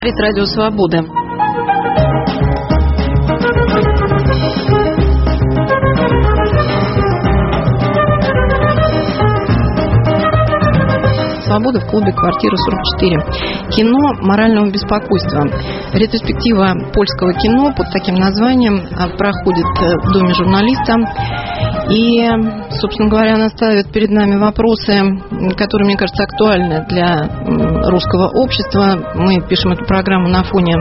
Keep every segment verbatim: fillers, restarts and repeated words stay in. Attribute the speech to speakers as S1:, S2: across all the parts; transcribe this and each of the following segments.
S1: Радио Свобода. «Свобода» в клубе «Квартира сорок четыре». Кино морального беспокойства. Ретроспектива польского кино под таким названием проходит в Доме журналиста. И, собственно говоря, она ставит перед нами вопросы, которые, мне кажется, актуальны для русского общества. Мы пишем эту программу на фоне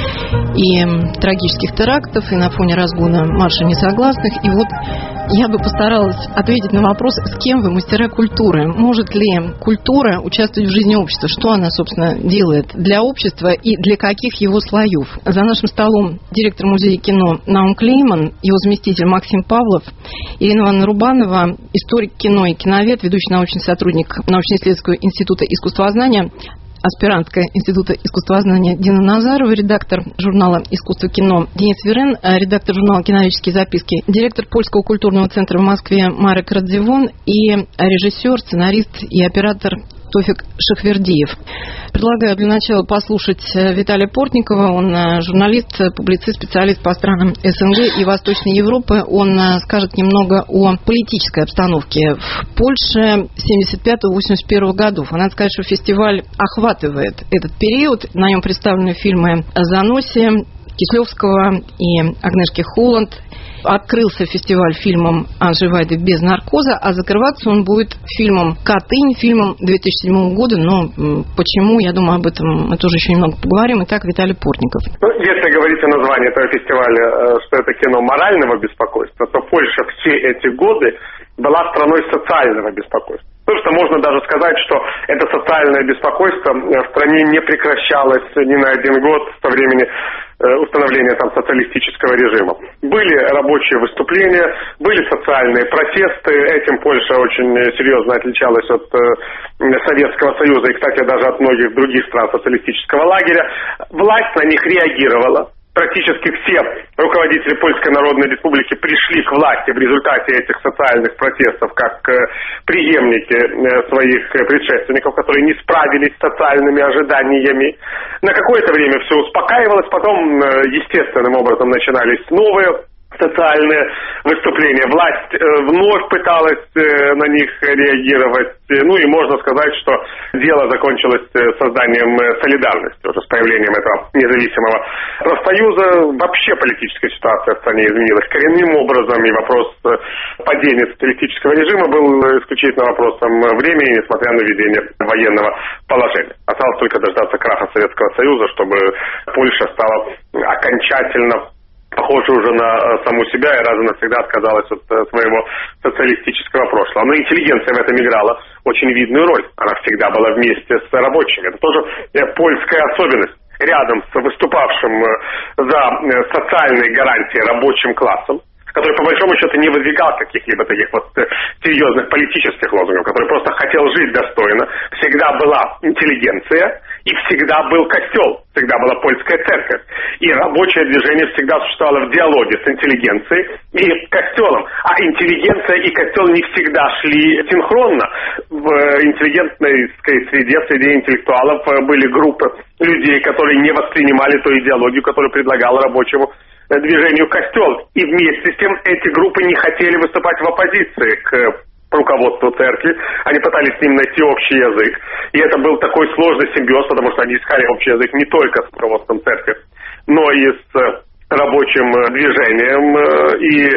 S1: и трагических терактов, и на фоне разгона марша несогласных. И вот я бы постаралась ответить на вопрос, с кем вы, мастера культуры? Может ли культура участвовать в жизни общества? Что она, собственно, делает для общества и для каких его слоев? За нашим столом директор музея кино Наум Клейман, его заместитель Максим Павлов, Ирина Ивановна Рубанова, историк кино и киновед, ведущий научный сотрудник научно-исследовательского института искусствознания, аспирантка Института искусствознания Дина Назарова, редактор журнала «Искусство кино» Денис Верен, редактор журнала «Киновические записки», директор Польского культурного центра в Москве Марек Радзивон и режиссер, сценарист и оператор Тофик Шахвердиев. Предлагаю для начала послушать Виталия Портникова. Он журналист, публицист, специалист по странам СНГ и Восточной Европы. Он скажет немного о политической обстановке в Польше семьдесят пятого — восемьдесят первого годов. Надо сказать, что фестиваль охватывает этот период. На нем представлены фильмы «Заноси», Кислевского и Агнешки Холланд. Открылся фестиваль фильмом Анджей Вайды «Без наркоза», а закрываться он будет фильмом «Катынь», фильмом две тысячи седьмого года. Но почему, я думаю, об этом мы тоже еще немного поговорим. Итак, Виталий Портников.
S2: Ну, если говорить о названии этого фестиваля, что это кино морального беспокойства, то Польша все эти годы была страной социального беспокойства. Потому что можно даже сказать, что это социальное беспокойство в стране не прекращалось ни на один год со времени установления там социалистического режима. Были рабочие выступления, были социальные протесты. Этим Польша очень серьезно отличалась от Советского Союза и, кстати, даже от многих других стран социалистического лагеря. Власть на них реагировала. Практически все руководители Польской Народной Республики пришли к власти в результате этих социальных протестов как преемники своих предшественников, которые не справились с социальными ожиданиями. На какое-то время все успокаивалось, потом естественным образом начинались новые социальные выступления. Власть э, вновь пыталась э, на них реагировать. Ну и можно сказать, что дело закончилось созданием солидарности, уже с появлением этого независимого профсоюза. Вообще политическая ситуация в стране изменилась коренным образом, и вопрос падения социалистического режима был исключительно вопросом времени, несмотря на введение военного положения. Осталось только дождаться краха Советского Союза, чтобы Польша стала окончательно похожа уже на саму себя и раз и навсегда отказалась от своего социалистического прошлого. Но интеллигенция в этом играла очень видную роль. Она всегда была вместе с рабочими. Это тоже польская особенность. Рядом с выступавшим за социальные гарантии рабочим классом, который, по большому счету, не выдвигал каких-либо таких вот серьезных политических лозунгов, который просто хотел жить достойно, всегда была интеллигенция и всегда был костел, всегда была польская церковь. И рабочее движение всегда существовало в диалоге с интеллигенцией и костелом. А интеллигенция и костел не всегда шли синхронно. В интеллигентной среде, среди интеллектуалов были группы людей, которые не воспринимали ту идеологию, которую предлагал рабочему движению костел. И вместе с тем эти группы не хотели выступать в оппозиции к руководству церкви. Они пытались с ним найти общий язык. И это был такой сложный симбиоз, потому что они искали общий язык не только с руководством церкви, но и с рабочим движением и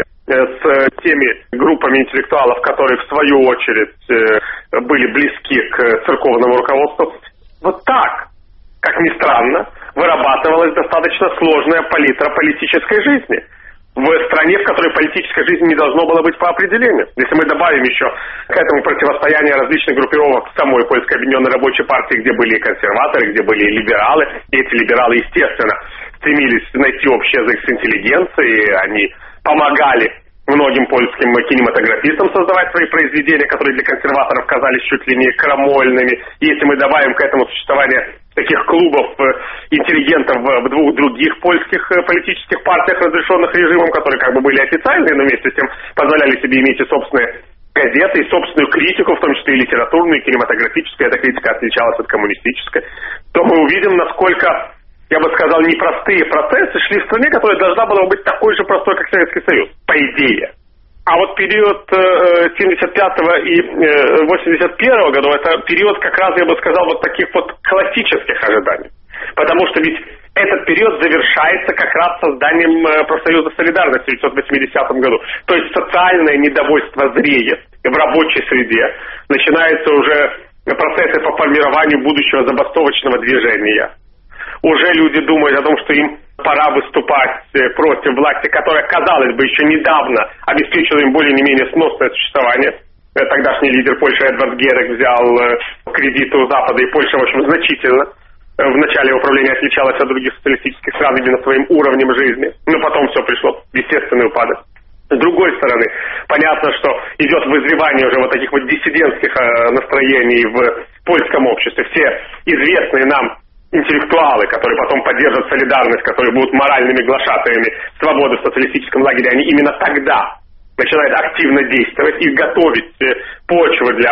S2: с теми группами интеллектуалов, которые в свою очередь были близки к церковному руководству. Вот так, как ни странно, вырабатывалась достаточно сложная палитра политической жизни в стране, в которой политической жизни не должно было быть по определению. Если мы добавим еще к этому противостояние различных группировок самой Польской Объединенной Рабочей партии, где были и консерваторы, где были и либералы, и эти либералы, естественно, стремились найти общий язык с интеллигенцией, они помогали многим польским кинематографистам создавать свои произведения, которые для консерваторов казались чуть ли не крамольными. И если мы добавим к этому существование таких клубов интеллигентов в двух других польских политических партиях, разрешенных режимом, которые как бы были официальные, но вместе с тем позволяли себе иметь и собственные газеты, и собственную критику, в том числе и литературную, и кинематографическую, эта критика отличалась от коммунистической, то мы увидим, насколько я бы сказал, непростые процессы шли в стране, которая должна была быть такой же простой, как Советский Союз, по идее. А вот период э, семьдесят пятого и э, восемьдесят первого годов, это период, как раз, я бы сказал, вот таких вот классических ожиданий. Потому что ведь этот период завершается как раз созданием э, профсоюза «Солидарность» в тысяча девятьсот восьмидесятом году. То есть социальное недовольство зреет в рабочей среде. Начинаются уже процессы по формированию будущего забастовочного движения. Уже люди думают о том, что им пора выступать против власти, которая, казалось бы, еще недавно обеспечила им более-не менее сносное существование. Тогдашний лидер Польши Эдвард Герек взял кредиты у Запада, и Польша, в общем, значительно в начале его правления отличалась от других социалистических стран именно своим уровнем жизни. Но потом все пришло в естественный упадок. С другой стороны, понятно, что идет вызревание уже вот таких вот диссидентских настроений в польском обществе. Все известные нам интеллектуалы, которые потом поддержат солидарность, которые будут моральными глашатаями свободы в социалистическом лагере, они именно тогда начинают активно действовать и готовить почву для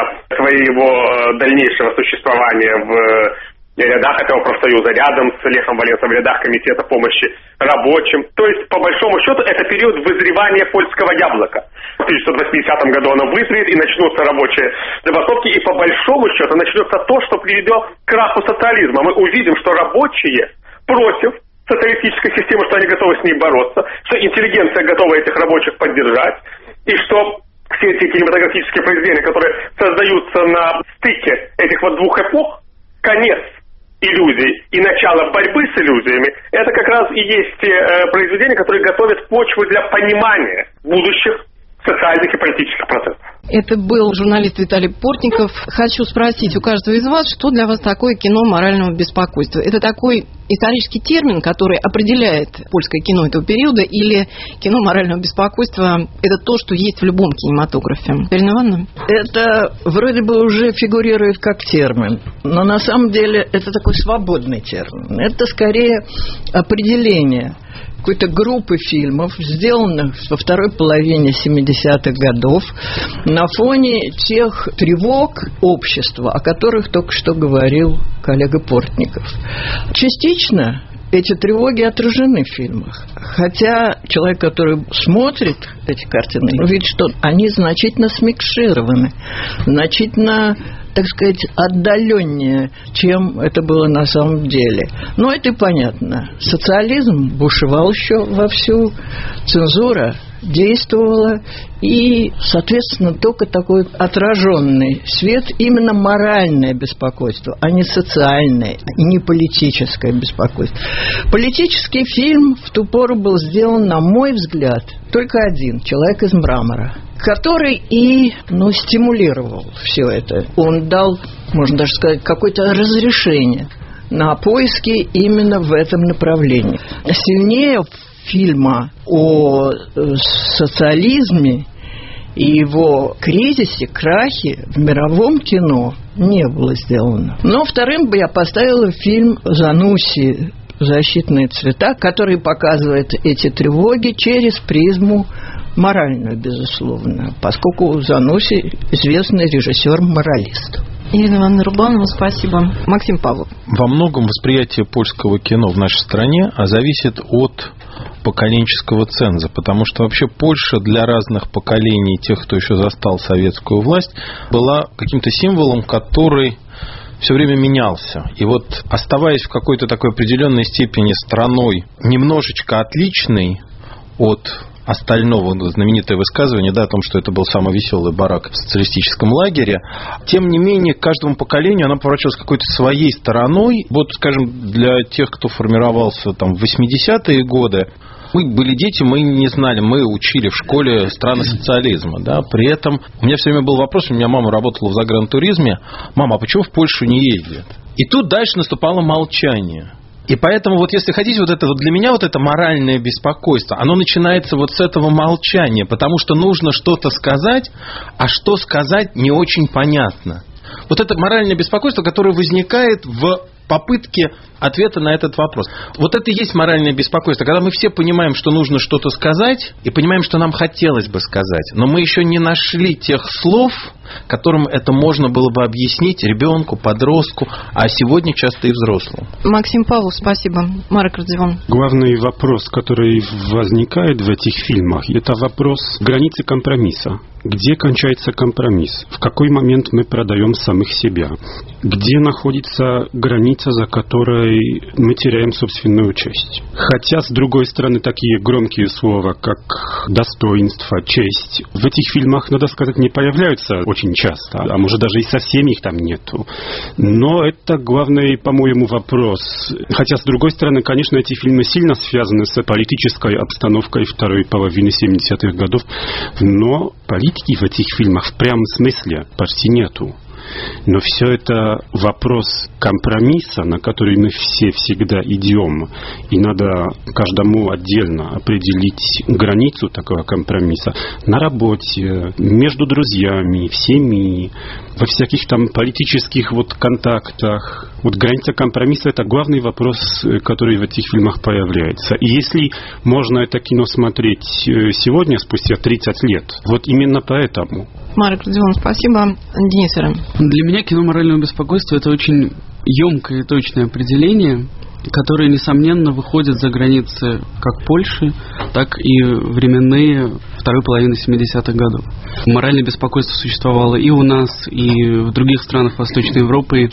S2: своего дальнейшего существования в рядах этого профсоюза, рядом с Лехом Валенсом, в рядах комитета помощи рабочим. То есть, по большому счету, это период вызревания польского яблока. В тысяча девятьсот восьмидесятом году оно вызреет, и начнутся рабочие забастовки, и по большому счету начнется то, что приведет к краху социализма. Мы увидим, что рабочие против социалистической системы, что они готовы с ней бороться, что интеллигенция готова этих рабочих поддержать, и что все эти кинематографические произведения, которые создаются на стыке этих вот двух эпох, конец иллюзий и начало борьбы с иллюзиями, это как раз и есть те э, произведения, которые готовят почву для понимания будущих социальных и политических процессов.
S1: Это был журналист Виталий Портников. Хочу спросить у каждого из вас, что для вас такое кино морального беспокойства? Это такой исторический термин, который определяет польское кино этого периода, или кино морального беспокойства – это то, что есть в любом кинематографе? Ирина Ивановна?
S3: Это вроде бы уже фигурирует как термин, но на самом деле это такой свободный термин. Это скорее определение какой-то группы фильмов, сделанных во второй половине семидесятых годов на фоне тех тревог общества, о которых только что говорил коллега Портников. Частично эти тревоги отражены в фильмах. Хотя человек, который смотрит эти картины, видит, что они значительно смикшированы, значительно, так сказать, отдаленнее, чем это было на самом деле. Но это и понятно. Социализм бушевал еще вовсю, цензура действовала, и, соответственно, только такой отраженный свет, именно моральное беспокойство, а не социальное, и не политическое беспокойство. Политический фильм в ту пору был сделан, на мой взгляд, только один, «Человек из мрамора», который и, ну, стимулировал все это. Он дал, можно даже сказать, какое-то разрешение на поиски именно в этом направлении. Сильнее фильма о социализме и его кризисе, крахе в мировом кино не было сделано. Но вторым бы я поставила фильм «Занусси. Защитные цвета», который показывает эти тревоги через призму моральную, безусловно, поскольку Занусси известный режиссер-моралист.
S1: Ирина Ивановна Рубанова, спасибо. Максим Павлов.
S4: Во многом восприятие польского кино в нашей стране зависит от поколенческого ценза, потому что вообще Польша для разных поколений, тех, кто еще застал советскую власть, была каким-то символом, который все время менялся. И вот, оставаясь в какой-то такой определенной степени страной, немножечко отличной от остального, знаменитое высказывание, да, о том, что это был самый веселый барак в социалистическом лагере, тем не менее, к каждому поколению она поворачивалась какой-то своей стороной. Вот, скажем, для тех, кто формировался там в восьмидесятые годы, мы были дети, мы не знали, мы учили в школе страны социализма, да, при этом у меня все время был вопрос, у меня мама работала в загрантуризме: мама, а почему в Польшу не ездят? И тут дальше наступало молчание. И поэтому, вот если хотите, вот это вот для меня вот это моральное беспокойство, оно начинается вот с этого молчания, потому что нужно что-то сказать, а что сказать не очень понятно. Вот это моральное беспокойство, которое возникает в попытке ответа на этот вопрос. Вот это и есть моральное беспокойство. Когда мы все понимаем, что нужно что-то сказать, и понимаем, что нам хотелось бы сказать, но мы еще не нашли тех слов, которым это можно было бы объяснить ребенку, подростку, а сегодня часто и взрослому.
S1: Максим Павлов, спасибо. Марек Радзивон.
S5: Главный вопрос, который возникает в этих фильмах, это вопрос границы компромисса. Где кончается компромисс? В какой момент мы продаем самих себя? Где находится граница, за которой мы теряем собственную честь? Хотя, с другой стороны, такие громкие слова, как достоинство, честь, в этих фильмах, надо сказать, не появляются очень часто, а может даже и совсем их там нету. Но это главный, по-моему, вопрос. Хотя, с другой стороны, конечно, эти фильмы сильно связаны с политической обстановкой второй половины семидесятых годов, но политики в этих фильмах в прямом смысле почти нету. Но все это вопрос компромисса, на который мы все всегда идем. И надо каждому отдельно определить границу такого компромисса на работе, между друзьями, в семье, во всяких там политических вот контактах. Вот граница компромисса – это главный вопрос, который в этих фильмах появляется. И если можно это кино смотреть сегодня, спустя тридцать лет, вот именно поэтому.
S1: Марек Радзивон, спасибо. Денис Ирен.
S6: Для меня кино морального беспокойства – это очень емкое и точное определение, которое, несомненно, выходит за границы как Польши, так и временные второй половины семидесятых годов. Моральное беспокойство существовало и у нас, и в других странах Восточной Европы.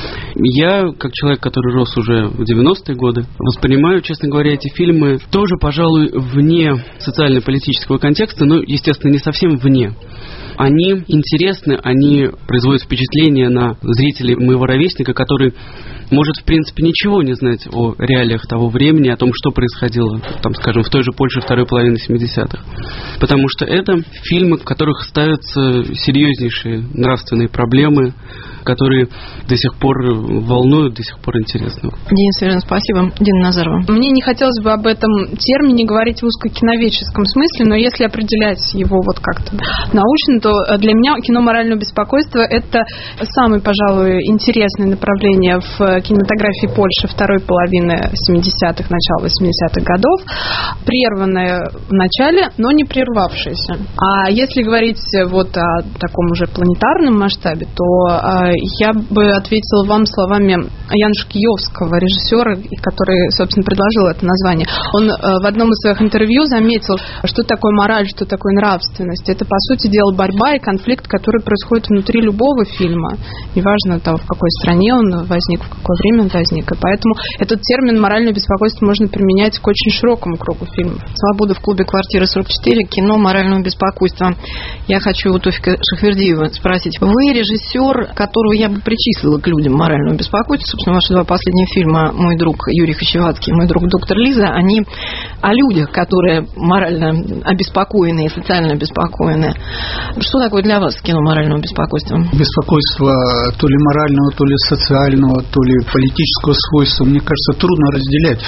S6: Я, как человек, который рос уже в девяностые годы, воспринимаю, честно говоря, эти фильмы тоже, пожалуй, вне социально-политического контекста, но, естественно, не совсем вне. Они интересны, они производят впечатление на зрителей моего ровесника, который может, в принципе, ничего не знать о реалиях того времени, о том, что происходило, там, скажем, в той же Польше второй половины семидесятых. Потому что это фильмы, в которых ставятся серьезнейшие нравственные проблемы, которые до сих пор волнуют, до сих пор интересны.
S1: Денис Ирен, спасибо. Дина Назарова.
S7: Мне не хотелось бы об этом термине говорить в узкокиноведческом смысле, но если определять его вот как-то научно, то для меня кино морального беспокойства – это самое, пожалуй, интересное направление в кинематографии Польши второй половины семидесятых, начала восьмидесятых годов, прерванное в начале, но не прервавшееся. А если говорить вот о таком уже планетарном масштабе, то я бы ответила вам словами Януша Киевского, режиссера, который, собственно, предложил это название. Он в одном из своих интервью заметил, что такое мораль, что такое нравственность. Это, по сути дела, борьба и конфликт, который происходит внутри любого фильма. Неважно, того, в какой стране он возник, в какое время он возник. И поэтому этот термин «моральное беспокойство» можно применять к очень широкому кругу фильмов.
S1: «Свобода» в клубе «Квартира сорок четыре», кино морального беспокойства. Я хочу у Тофика Шахвердиева спросить. Вы режиссер, которого я бы причислила к людям морального беспокойства. Собственно, ваши два последних фильма «Мой друг Юрий Хачеватский» и «Мой друг доктор Лиза», они о людях, которые морально обеспокоены и социально обеспокоены. Что такое для вас кино морального беспокойства?
S8: Беспокойство то ли морального, то ли социального, то ли политического свойства, мне кажется, трудно разделять.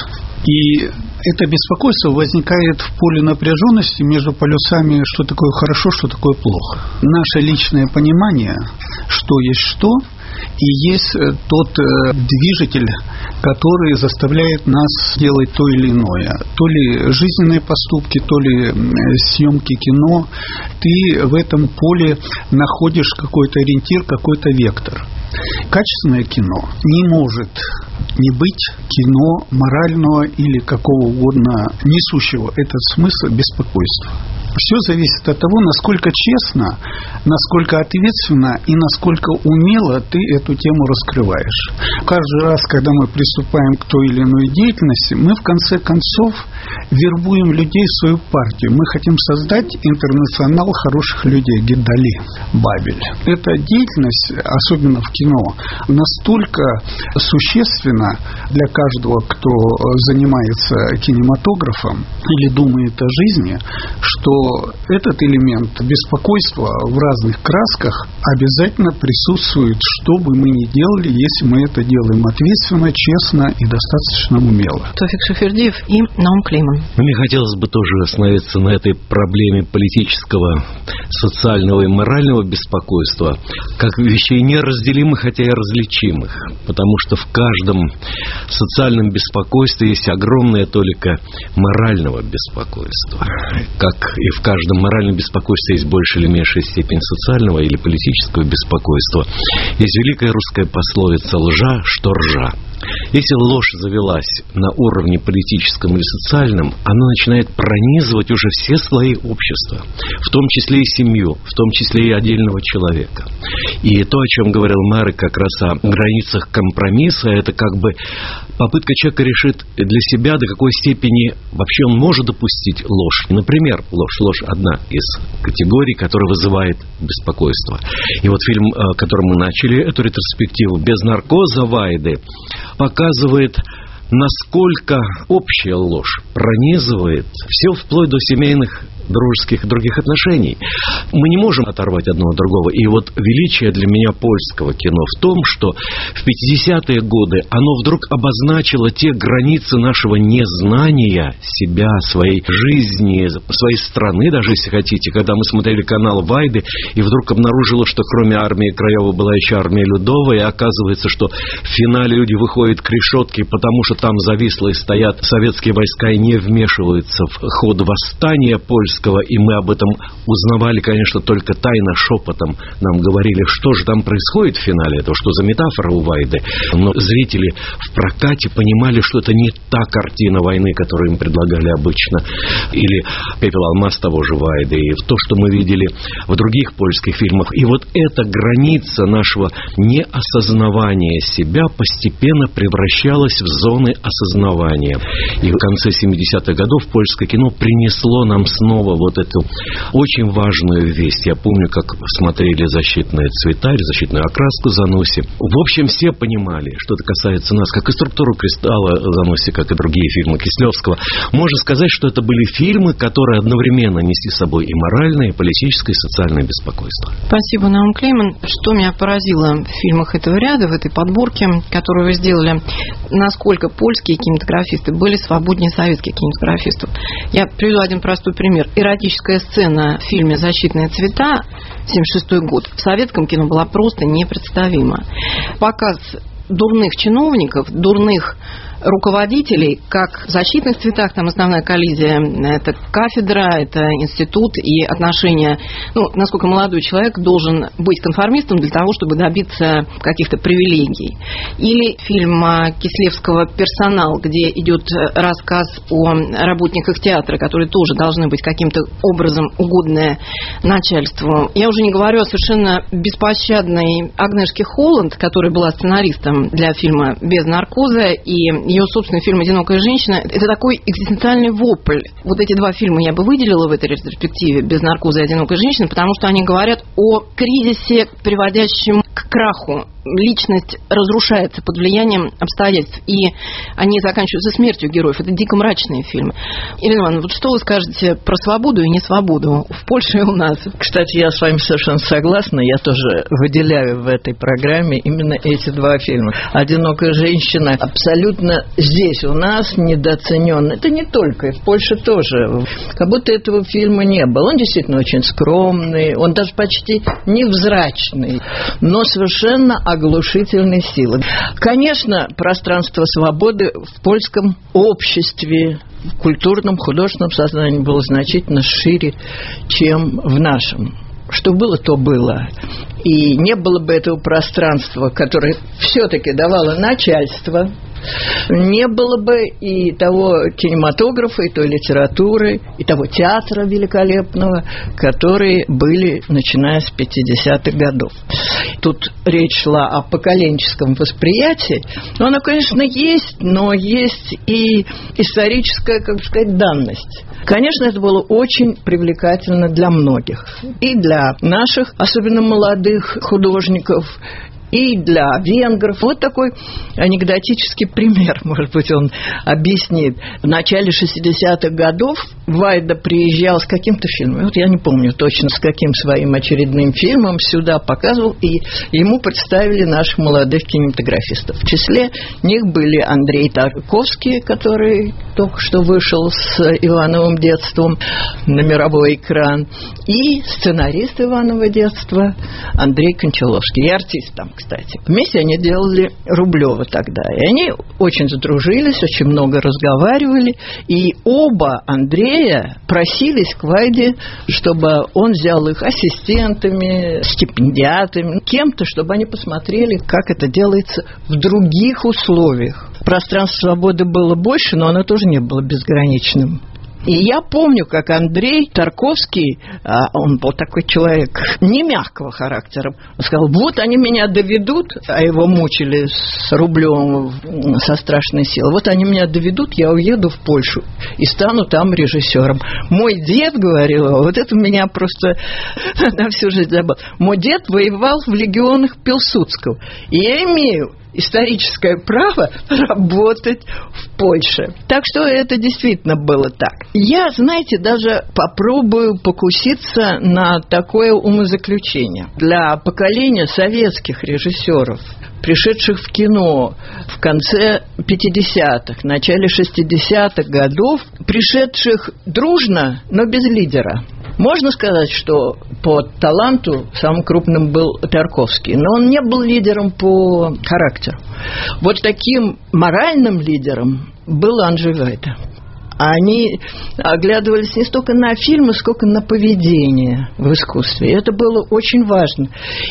S8: И это беспокойство возникает в поле напряженности между полюсами, что такое хорошо, что такое плохо. Наше личное понимание, что есть что, и есть тот движитель, который заставляет нас делать то или иное. То ли жизненные поступки, то ли съемки кино. Ты в этом поле находишь какой-то ориентир, какой-то вектор. Качественное кино не может не быть кино морального или какого угодно несущего этот смысл беспокойства. Все зависит от того, насколько честно, насколько ответственно и насколько умело ты эту тему раскрываешь. Каждый раз, когда мы приступаем к той или иной деятельности, мы в конце концов вербуем людей в свою партию. Мы хотим создать интернационал хороших людей, Гедали, Бабель. Эта деятельность, особенно в кино, настолько существенна для каждого, кто занимается кинематографом или думает о жизни, что этот элемент беспокойства в разных красках обязательно присутствует, что бы мы ни делали, если мы это делаем ответственно, честно и достаточно умело.
S1: Тофик Шафердиев и Наум Клейман.
S9: Мне хотелось бы тоже остановиться на этой проблеме политического, социального и морального беспокойства, как вещей неразделимых, хотя и различимых, потому что в каждом социальном беспокойстве есть огромная толика морального беспокойства, как и в каждом моральном беспокойстве есть большая или меньшая степень социального или политического беспокойства. Есть великая русская пословица «лжа, что ржа». Если ложь завелась на уровне политическом или социальном, она начинает пронизывать уже все слои общества, в том числе и семью, в том числе и отдельного человека. И то, о чем говорил Марек, как раз о границах компромисса, это как бы попытка человека решить для себя, до какой степени вообще он может допустить ложь. Например, ложь. Ложь одна из категорий, которая вызывает беспокойство. И вот фильм, которым мы начали эту ретроспективу, «Без наркоза» Вайды, показывает, насколько общая ложь пронизывает все вплоть до семейных, дружеских и других отношений. Мы не можем оторвать одно от другого. И вот величие для меня польского кино в том, что в пятидесятые годы оно вдруг обозначило те границы нашего незнания себя, своей жизни, своей страны, даже если хотите, когда мы смотрели канал Вайды, и вдруг обнаружило, что кроме армии Краева была еще армия Людова, и оказывается, что в финале люди выходят к решетке, потому что там зависло и стоят советские войска и не вмешиваются в ход восстания польского. И мы об этом узнавали, конечно, только тайно, шепотом. Нам говорили, что же там происходит в финале этого, что за метафора у Вайды. Но зрители в прокате понимали, что это не та картина войны, которую им предлагали обычно. Или «Пепел алмаз» того же Вайды. И то, что мы видели в других польских фильмах. И вот эта граница нашего неосознавания себя постепенно превращалась в зоны осознавания. И в конце семидесятых годов польское кино принесло нам снова вот эту очень важную весть. Я помню, как смотрели «Защитные цвета» или «Защитную окраску» Зануси. В общем, все понимали, что это касается нас, как и «Структуру кристалла» Зануси, как и другие фильмы Кислевского. Можно сказать, что это были фильмы, которые одновременно несли с собой и моральное, и политическое, и социальное беспокойство.
S1: Спасибо, Наум Клейман. Что меня поразило в фильмах этого ряда, в этой подборке, которую вы сделали, насколько польские кинематографисты были свободнее советских кинематографистов. Я приведу один простой пример. Эротическая сцена в фильме «Защитные цвета», семьдесят шестой год, в советском кино была просто непредставима. Показ дурных чиновников, дурных руководителей, как в «Защитных цветах», там основная коллизия, это кафедра, это институт и отношения, ну, насколько молодой человек должен быть конформистом для того, чтобы добиться каких-то привилегий. Или фильм Кислевского «Персонал», где идет рассказ о работниках театра, которые тоже должны быть каким-то образом угодны начальству. Я уже не говорю о совершенно беспощадной Агнешке Холланд, которая была сценаристом для фильма «Без наркоза», и ее собственный фильм «Одинокая женщина» — это такой экзистенциальный вопль. Вот эти два фильма я бы выделила в этой ретроспективе «Без наркоза» и «Одинокая женщина», потому что они говорят о кризисе, приводящем к краху. Личность разрушается под влиянием обстоятельств, и они заканчиваются смертью героев. Это дико мрачные фильмы. Ирина Ивановна, вот что вы скажете про свободу и несвободу в Польше и у нас?
S3: Кстати, я с вами совершенно согласна. Я тоже выделяю в этой программе именно эти два фильма. «Одинокая женщина» абсолютно здесь у нас недооценен. Это не только, в Польше тоже. Как будто этого фильма не было. Он действительно очень скромный, он даже почти невзрачный, но совершенно оглушительной силы. Конечно, пространство свободы в польском обществе, в культурном, художественном сознании было значительно шире, чем в нашем. Что было, то было. И не было бы этого пространства, которое все-таки давало начальство, не было бы и того кинематографа, и той литературы, и того театра великолепного, которые были, начиная с пятидесятых годов. Тут речь шла о поколенческом восприятии. Но оно, конечно, есть, но есть и историческая, как бы сказать, данность. Конечно, это было очень привлекательно для многих. И для наших, особенно молодых художников, и для венгров. Вот такой анекдотический пример, может быть, он объяснит. В начале шестидесятых годов Вайда приезжал с каким-то фильмом, вот я не помню точно, с каким своим очередным фильмом сюда показывал, и ему представили наших молодых кинематографистов. В числе них были Андрей Тарковский, который только что вышел с «Ивановым детством» на мировой экран, и сценарист «Иванова детства» Андрей Кончаловский, и артист там, кстати. Вместе они делали Рублева тогда, и они очень задружились, очень много разговаривали, и оба Андрея просились к Вайде, чтобы он взял их ассистентами, стипендиатами, кем-то, чтобы они посмотрели, как это делается в других условиях. Пространство свободы было больше, но оно тоже не было безграничным. И я помню, как Андрей Тарковский, он был такой человек не мягкого характера, он сказал: вот они меня доведут, а его мучили с Рублевым со страшной силой, вот они меня доведут, я уеду в Польшу и стану там режиссером. Мой дед, говорил, вот это меня просто на всю жизнь забыл. Мой дед воевал в легионах Пилсудского, и я имею историческое право работать в Польше. Так что это действительно было так. Я, знаете, даже попробую покуситься на такое умозаключение. Для поколения советских режиссеров, пришедших в кино в конце пятидесятых, начале шестидесятых годов, пришедших дружно, но без лидера. Можно сказать, что по таланту самым крупным был Тарковский, но он не был лидером по характеру. Вот таким моральным лидером был Анджей Вайда. Они оглядывались не столько на фильмы, сколько на поведение в искусстве. И это было очень важно.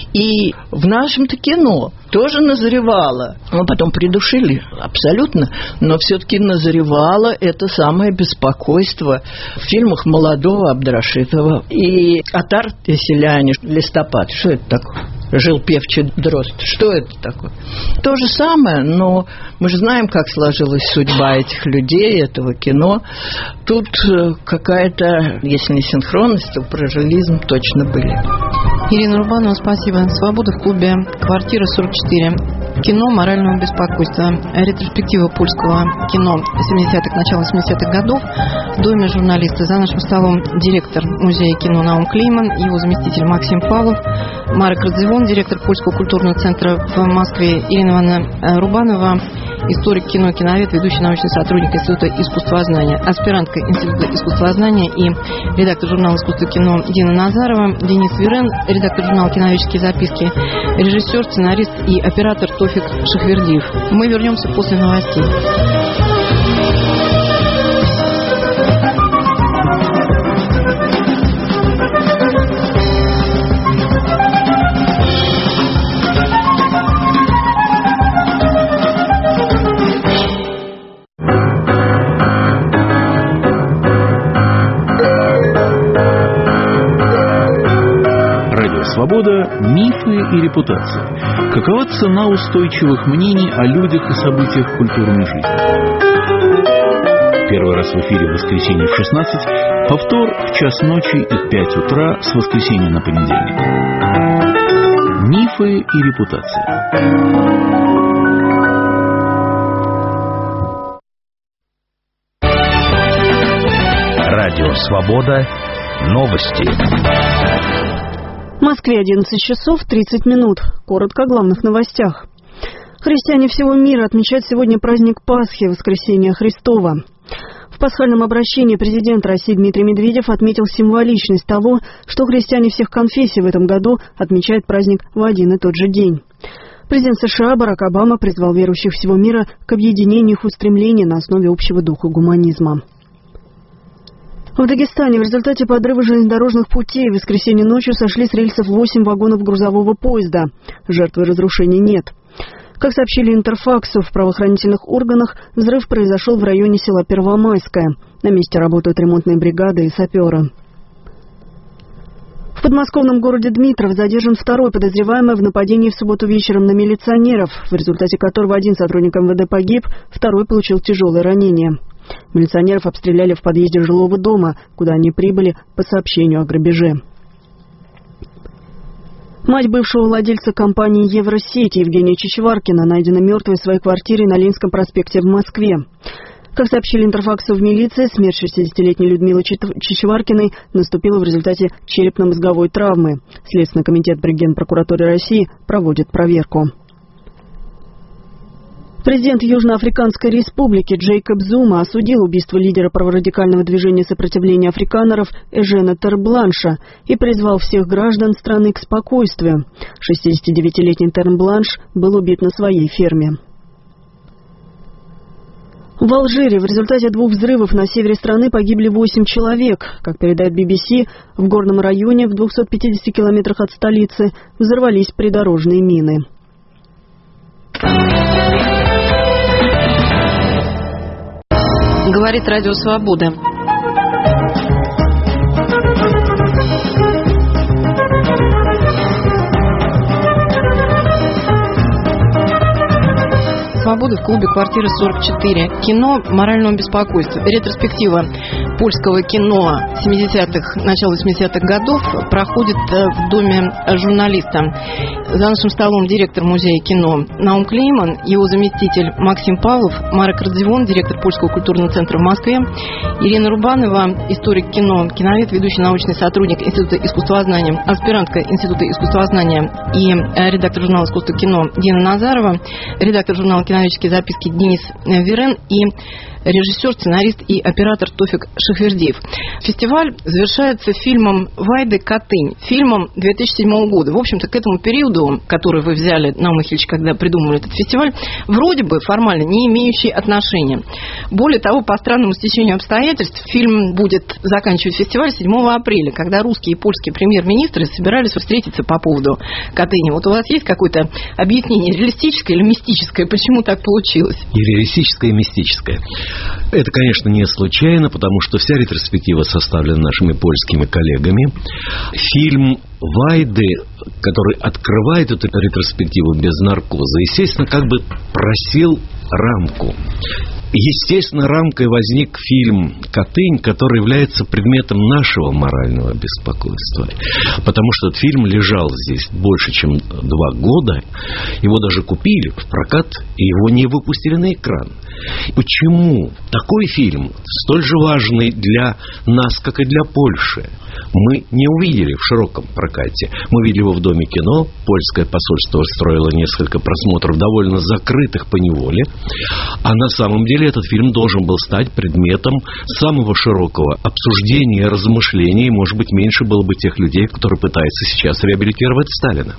S3: И в нашем-то кино тоже назревало, ну, потом придушили абсолютно, но все-таки назревало это самое беспокойство в фильмах молодого Абдрашитова. И «Отар и селяне», «Листопад», что это такое? «Жил певчий дрозд». Что это такое? То же самое, но мы же знаем, как сложилась судьба этих людей, этого кино. Тут какая-то, если не синхронность, то параллелизм точно были.
S1: Ирина Рубанова, спасибо. «Свобода» в клубе «Квартира сорок четыре». Кино морального беспокойства. Ретроспектива польского кино семидесятых, начала семидесятых годов. В доме журналиста. За нашим столом директор музея кино Наум Клейман, его заместитель Максим Павлов, Марек Радзивон, директор Польского культурного центра в Москве, Ирина Ивановна Рубанова, историк кино, киновед, ведущий научный сотрудник Института искусствознания, аспирантка Института искусствознания и редактор журнала «Искусство кино» Дина Назарова, Денис Вирен, редактор журнала «Киноведческие записки», режиссер, сценарист и оператор Тофик Шахвердиев. Мы вернемся после новостей.
S10: Свобода, мифы и репутация. Какова цена устойчивых мнений о людях и событиях культурной жизни? Первый раз в эфире в воскресенье в шестнадцать, повтор в час ночи и в пять утра с воскресенья на понедельник. Мифы и репутация.
S11: Радио «Свобода». Новости.
S12: В Москве одиннадцать часов тридцать минут. Коротко о главных новостях. Христиане всего мира отмечают сегодня праздник Пасхи, Воскресения Христова. В пасхальном обращении президент России Дмитрий Медведев отметил символичность того, что христиане всех конфессий в этом году отмечают праздник в один и тот же день. Президент США Барак Обама призвал верующих всего мира к объединению их устремлений на основе общего духа гуманизма. В Дагестане в результате подрыва железнодорожных путей в воскресенье ночью сошли с рельсов восемь вагонов грузового поезда. Жертв и разрушений нет. Как сообщили Интерфаксу, в правоохранительных органах взрыв произошел в районе села Первомайское. На месте работают ремонтные бригады и саперы. В подмосковном городе Дмитров задержан второй подозреваемый в нападении в субботу вечером на милиционеров, в результате которого один сотрудник эм вэ дэ погиб, второй получил тяжелое ранение. Милиционеров обстреляли в подъезде жилого дома, куда они прибыли по сообщению о грабеже. Мать бывшего владельца компании «Евросеть» Евгения Чичеваркина найдена мертвой в своей квартире на Ленинском проспекте в Москве. Как сообщили Интерфаксу в милиции, смерть шестидесятилетней Людмилы Чичеваркиной наступила в результате черепно-мозговой травмы. Следственный комитет при Генпрокуратуре России проводит проверку. Президент Южноафриканской республики Джейкоб Зума осудил убийство лидера праворадикального движения сопротивления африканеров Эжена Тербланша и призвал всех граждан страны к спокойствию. шестидесятидевятилетний Тербланш был убит на своей ферме. В Алжире в результате двух взрывов на севере страны погибли восемь человек. Как передает би би си, в горном районе в двухстах пятидесяти километрах от столицы взорвались придорожные мины.
S1: Говорит Радио Свобода. «Свобода» в клубе «Квартира сорок четыре». Кино морального беспокойства. Ретроспектива польского кино семидесятых, начала восьмидесятых годов проходит в доме журналиста. За нашим столом директор музея кино Наум Клейман, его заместитель Максим Павлов, Марек Радзивон, директор Польского культурного центра в Москве, Ирина Рубанова, историк кино, киновед, ведущий научный сотрудник Института искусствознания, аспирантка Института искусствознания и редактор журнала «Искусство кино» Дина Назарова, редактор журнала «Киноведческие записки» Денис Верен и режиссер, сценарист и оператор Тофик Шахвердиев. Фестиваль завершается фильмом «Вайды Катынь», фильмом две тысячи седьмого года. В общем-то, к этому периоду, который вы взяли, Наум Михайлович, когда придумали этот фестиваль, вроде бы формально не имеющий отношения. Более того, по странному стечению обстоятельств, фильм будет заканчивать фестиваль седьмого апреля, когда русские и польские премьер-министры собирались встретиться по поводу Катыни. Вот у вас есть какое-то объяснение, реалистическое или мистическое, почему так получилось?
S9: И реалистическое, и мистическое. Это, конечно, не случайно, потому что вся ретроспектива составлена нашими польскими коллегами. Фильм «Вайды», который открывает эту ретроспективу без наркоза, естественно, как бы просил рамку. Естественно, рамкой возник фильм «Катынь», который является предметом нашего морального беспокойства. Потому что этот фильм лежал здесь больше, чем два года. Его даже купили в прокат, и его не выпустили на экран. Почему такой фильм, столь же важный для нас, как и для Польши, мы не увидели в широком прокате? Мы видели его в Доме кино. Польское посольство устроило несколько просмотров, довольно закрытых поневоле. А на самом деле этот фильм должен был стать предметом самого широкого обсуждения, размышления. И, может быть, меньше было бы тех людей, которые пытаются сейчас реабилитировать Сталина.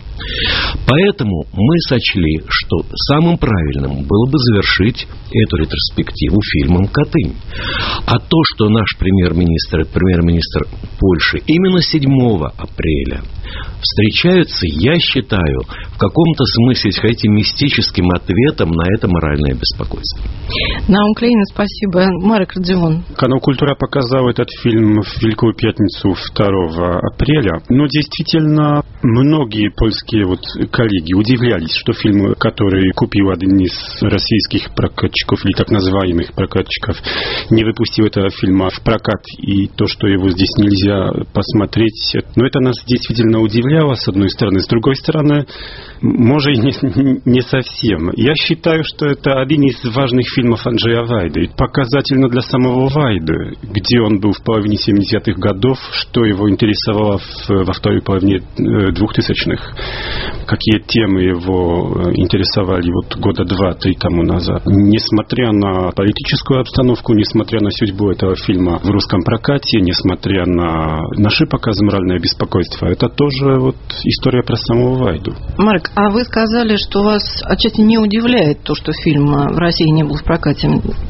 S9: Поэтому мы сочли, что самым правильным было бы завершить эту ретроспективу фильмом «Катынь». А то, что наш премьер-министр, премьер-министр Польши именно седьмого апреля встречаются, я считаю, в каком-то смысле, если хотите, мистическим ответом на это моральное беспокойство.
S1: Наум Клейман, спасибо. Марек Радзивон.
S5: Канал «Культура» показал этот фильм в Великую Пятницу второго апреля. Но действительно, многие польские вот коллеги удивлялись, что фильм, который купил один из российских прокатчиков, или так называемых прокатчиков, не выпустил этого фильма в прокат, и то, что его здесь нельзя посмотреть. Но это нас действительно удивляло, с одной стороны. С другой стороны, может, не, не совсем. Я считаю, что это один из важных фильмов Анджея Вайды. Показательно для самого Вайды, где он был в половине семидесятых годов, что его интересовало в, во второй половине двухтысячных, какие темы его интересовали вот года два-три тому назад. Несмотря на политическую обстановку, несмотря на судьбу этого фильма в русском прокате, несмотря на наши показы «Моральное беспокойство», это тоже вот история про самого Вайду.
S1: Марк, а вы сказали, что вас отчасти не удивляет то, что фильм в России не был в прокате.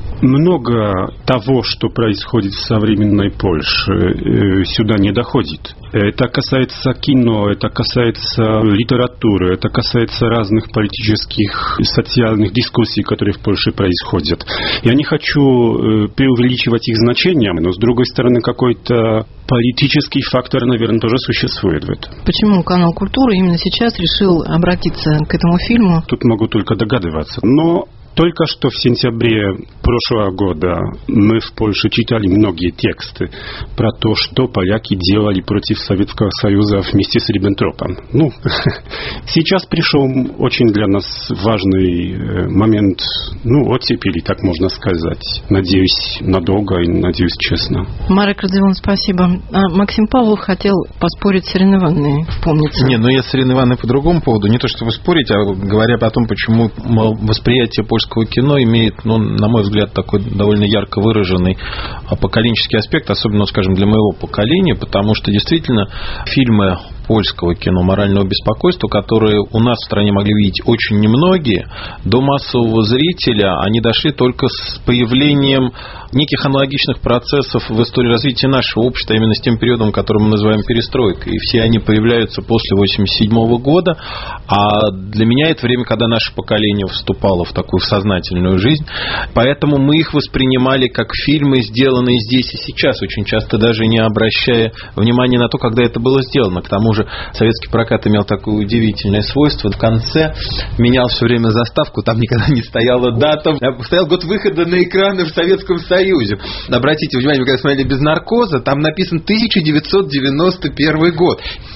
S5: Много того, что происходит в современной Польше, сюда не доходит. Это касается кино, это касается литературы, это касается разных политических и социальных дискуссий, которые в Польше происходят. Я не хочу преувеличивать их значение, но, с другой стороны, какой-то политический фактор, наверное, тоже существует в этом.
S1: Почему канал «Культура» именно сейчас решил обратиться к этому фильму?
S5: Тут могу только догадываться. Но Только что в сентябре прошлого года мы в Польше читали многие тексты про то, что поляки делали против Советского Союза вместе с Риббентропом. Ну, сейчас пришел очень для нас важный момент, ну, оттепели, так можно сказать. Надеюсь, надолго и надеюсь, честно.
S1: Марек Радзивилл, спасибо. А Максим Павлов хотел поспорить с Ириной Ивановной, помнится.
S4: Не, ну я с Ириной Ивановной по другому поводу. Не то, чтобы спорить, а говоря о том, почему восприятие польского кино имеет, ну, на мой взгляд, такой довольно ярко выраженный поколенческий аспект, особенно, скажем, для моего поколения, потому что действительно фильмы польского кино морального беспокойства, которые у нас в стране могли видеть очень немногие, до массового зрителя они дошли только с появлением неких аналогичных процессов в истории развития нашего общества, именно с тем периодом, который мы называем перестройкой. И все они появляются после восемьдесят седьмого года, а для меня это время, когда наше поколение вступало в такую сознательную жизнь, поэтому мы их воспринимали как фильмы, сделанные здесь и сейчас, очень часто даже не обращая внимания на то, когда это было сделано. К тому же советский прокат имел такое удивительное свойство. В конце менял все время заставку, там никогда не стояла дата. Стоял год выхода на экраны в Советском Союзе. Обратите внимание, вы когда смотрели «Без наркоза», там написан тысяча девятьсот девяносто первый год.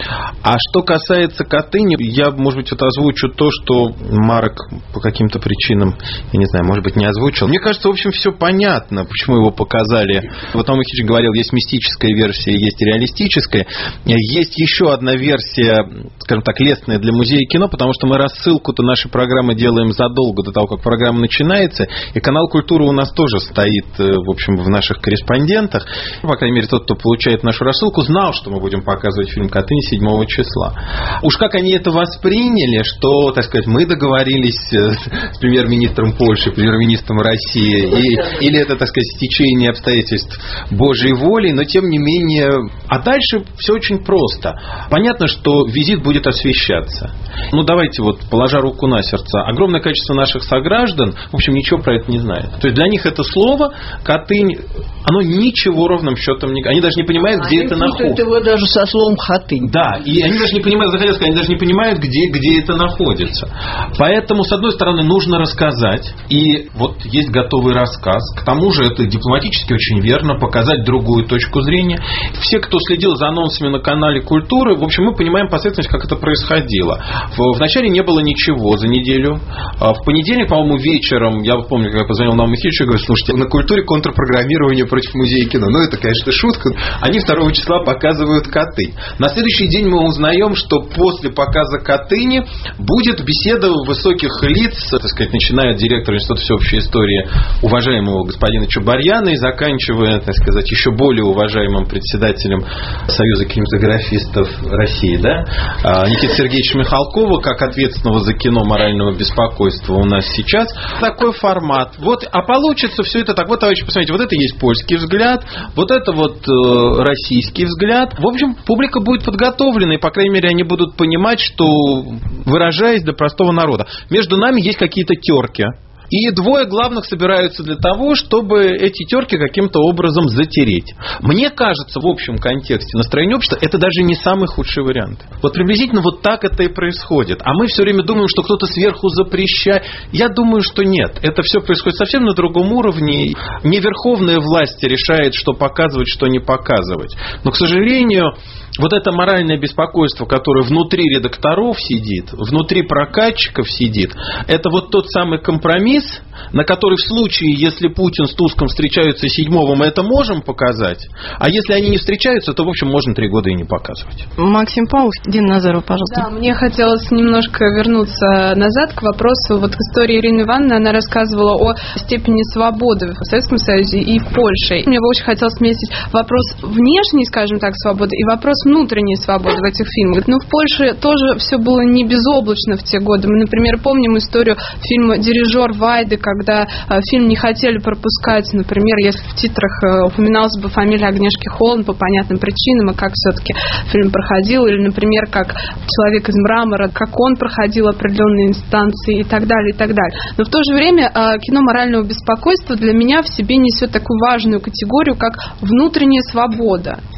S4: А что касается «Катыни», я, может быть, вот озвучу то, что Марек по каким-то причинам, я не знаю, может быть, не озвучил. Мне кажется, в общем, все понятно, почему его показали. Вот Том Михич говорил, есть мистическая версия, есть реалистическая. Есть еще одна версия, скажем так, лестная для музея кино, потому что мы рассылку-то нашей программы делаем задолго до того, как программа начинается, и канал «Культура» у нас тоже стоит, в общем, в наших корреспондентах. По крайней мере, тот, кто получает нашу рассылку, знал, что мы будем показывать фильм «Катынь» седьмого числа. Уж как они это восприняли, что, так сказать, мы договорились с премьер-министром Польши, премьер-министром России, и, или это, так сказать, стечение обстоятельств Божьей воли, но тем не менее... А дальше все очень просто. Понятно, что визит будет освещаться. Ну, давайте вот, положа руку на сердце, огромное количество наших сограждан, в общем, ничего про это не знает. То есть для них это слово «Катынь», оно ничего ровным счетом не... Они даже не понимают, где
S3: они
S4: это находится.
S3: Это его даже со словом «хатынь».
S4: Да, и они даже не понимают, захотел сказать, они даже не понимают, где, где это находится. Поэтому, с одной стороны, нужно рассказать, и вот есть готовый рассказ. К тому же это дипломатически очень верно, показать другую точку зрения. Все, кто следил за анонсами на канале «Культуры», в общем, мы понимаем последовательность, как это происходило. В, вначале не было ничего за неделю. В понедельник, по-моему, вечером, я помню, когда я позвонил Науму Михайловичу, я говорю, слушайте, на «Культуре» контрпрограммирование против музея кино. Ну, это, конечно, шутка. Они второго числа показывают «Катынь». На следующий день мы узнаем, что после показа «Катыни» будет беседа высоких лиц, так сказать, начиная от директора Института всеобщей истории уважаемого господина Чубарьяна и заканчивая, так сказать, еще более уважаемым председателем Союза кинематографистов России, да, Никита Сергеевича Михалкова, как ответственного за кино морального беспокойства у нас сейчас. Такой формат. Вот, а получится все это так. Вот, товарищи, посмотрите, вот это есть польский взгляд, вот это вот э, российский взгляд. В общем, публика будет подготовлена, и, по крайней мере, они будут понимать, что, выражаясь для простого народа, между нами есть какие-то терки. И двое главных собираются для того, чтобы эти терки каким-то образом затереть. Мне кажется, в общем контексте настроения общества, это даже не самый худший вариант. Вот приблизительно вот так это и происходит. А мы все время думаем, что кто-то сверху запрещает. Я думаю, что нет. Это все происходит совсем на другом уровне. Не верховная власть решает, что показывать, что не показывать. Но, к сожалению, вот это моральное беспокойство, которое внутри редакторов сидит, внутри прокатчиков сидит, это вот тот самый компромисс, на который в случае, если Путин с Туском встречаются седьмого, мы это можем показать, а если они не встречаются, то, в общем, можно три года и не показывать.
S1: Максим Павлов, Дина Назарова, пожалуйста.
S7: Да, мне хотелось немножко вернуться назад к вопросу, вот к истории Ирины Ивановны, она рассказывала о степени свободы в Советском Союзе и в Польше. Мне бы очень хотелось вместить вопрос внешней, скажем так, свободы и вопрос внутренней свободы в этих фильмах. Но в Польше тоже все было не безоблачно в те годы. Мы, например, помним историю фильма «Дирижер» Вайды, когда э, фильм не хотели пропускать, например, если в титрах э, упоминалась бы фамилия Агнешки Холланд по понятным причинам, и как все-таки фильм проходил, или, например, как «Человек из мрамора», как он проходил определенные инстанции и так далее, и так далее. Но в то же время э, кино морального беспокойства для меня в себе несет такую важную категорию, как внутренняя свобода.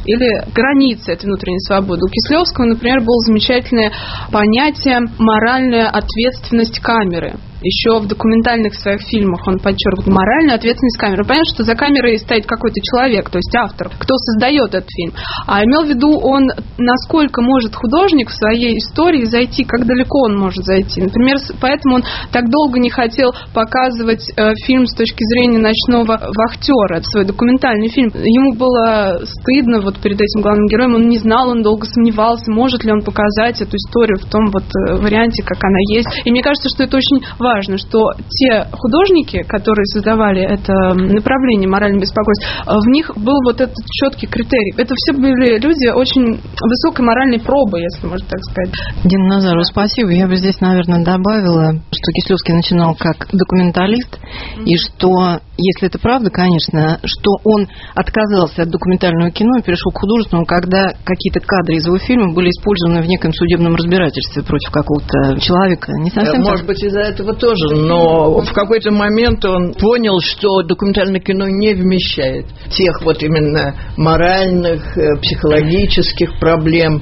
S7: или границы этой внутренней свободы. У Кислевского, например, было замечательное понятие «моральная ответственность камеры». Еще в документальных своих фильмах он подчеркивает моральную ответственность камеры. Понятно, что за камерой стоит какой-то человек, то есть автор, кто создает этот фильм. А имел в виду он, насколько может художник в своей истории зайти, как далеко он может зайти. Например, поэтому он так долго не хотел показывать э, фильм с точки зрения ночного вахтера, свой документальный фильм. Ему было стыдно вот перед этим главным героем, он не знал, он долго сомневался, может ли он показать эту историю в том вот варианте, как она есть. И мне кажется, что это очень важно. Важно, что те художники, которые создавали это направление морального беспокойства, в них был вот этот четкий критерий. Это все были люди очень высокой моральной пробы, если можно так сказать.
S1: Дина Назарова, спасибо. Я бы здесь, наверное, добавила, что Кислевский начинал как документалист, mm-hmm. и что, если это правда, конечно, что он отказался от документального кино и перешел к художественному, когда какие-то кадры из его фильма были использованы в неком судебном разбирательстве против какого-то человека. Не совсем
S3: Может
S1: так?
S3: быть, из-за этого тоже, но в какой-то момент он понял, что документальное кино не вмещает тех вот именно моральных, психологических проблем,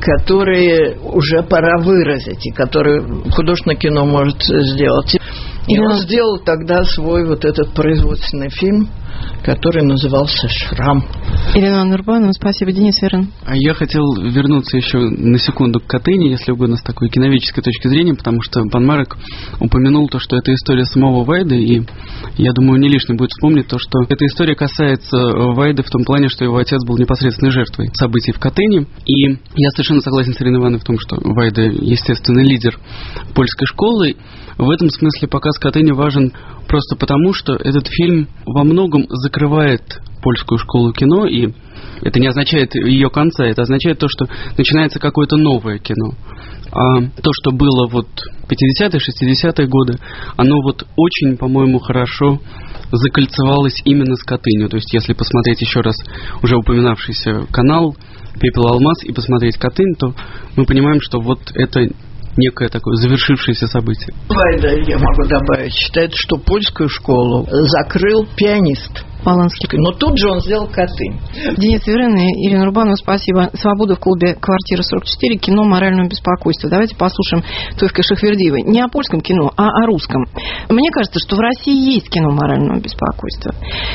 S3: которые уже пора выразить, и которые художественное кино может сделать. И он сделал тогда свой вот этот производственный фильм, который назывался «Шрам».
S1: Ирина Нурбанова, спасибо. Денис Верин.
S6: А я хотел вернуться еще на секунду к Катыни, если угодно, с такой киноведческой точки зрения, потому что пан Марек упомянул то, что это история самого Вайды, и я думаю, не лишним будет вспомнить то, что эта история касается Вайды в том плане, что его отец был непосредственной жертвой событий в Катыни, и я совершенно согласен с Ириной Ивановной в том, что Вайда, естественно, лидер польской школы. В этом смысле показ Катыни важен просто потому, что этот фильм во многом закрывает польскую школу кино, и это не означает ее конца, это означает то, что начинается какое-то новое кино. А то, что было вот пятидесятые, шестидесятые годы, оно вот очень, по-моему, хорошо закольцевалось именно с Катынью. То есть, если посмотреть еще раз уже упоминавшийся канал «Пепел и алмаз» и посмотреть Катынь, то мы понимаем, что вот это некое такое завершившееся событие.
S3: Вайда, я могу добавить, считает, что польскую школу закрыл пианист
S1: Поланский.
S3: Но тут же он сделал Катынь.
S1: Денис Верин и Ирина Рубанова, спасибо. «Свобода» в клубе «Квартира сорок четыре», кино «Морального беспокойства». Давайте послушаем Тойфка Шахвердиевой. Не о польском кино, а о русском. Мне кажется, что в России есть кино «Морального беспокойства».